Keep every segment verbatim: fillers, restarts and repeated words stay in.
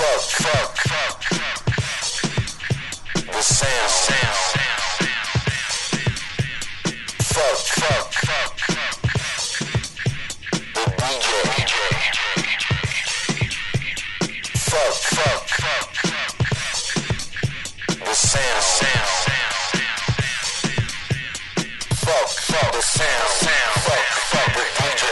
Fuck, fuck, fuck. The sound, sound. Fuck, fuck, fuck. The D J. Fuck, fuck, fuck. The sound, sound. Fuck, fuck. The sound, sound. Fuck, fuck. The D J.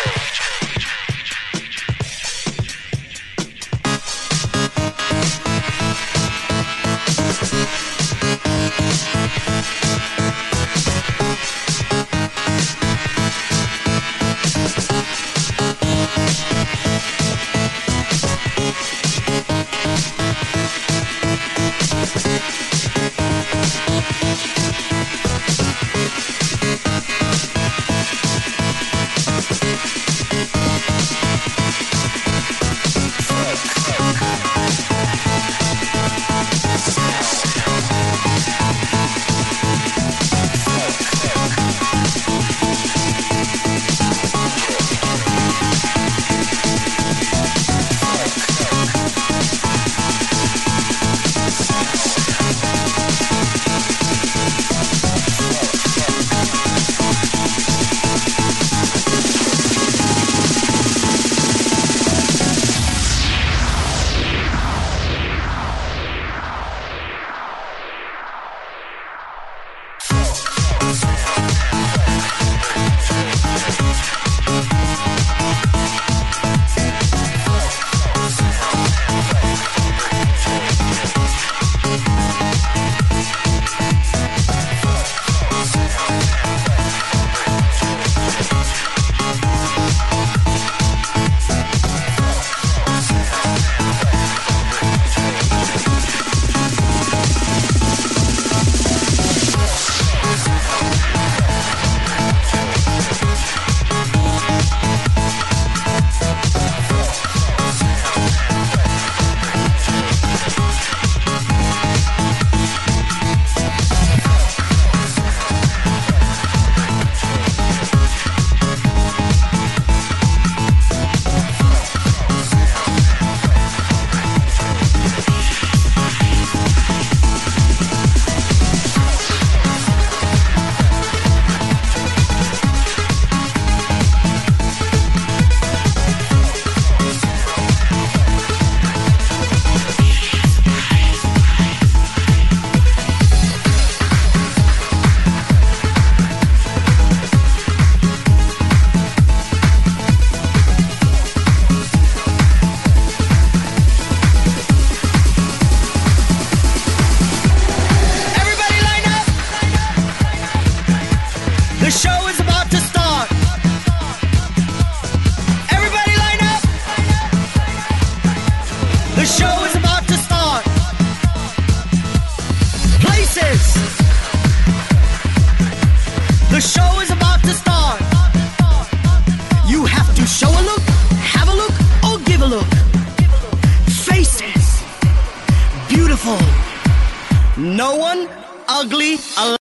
The show is about to start. Everybody line up. The show is about to start. Places. The show is about to start. You have to show a look, have a look, or give a look. Faces. Beautiful. No one ugly.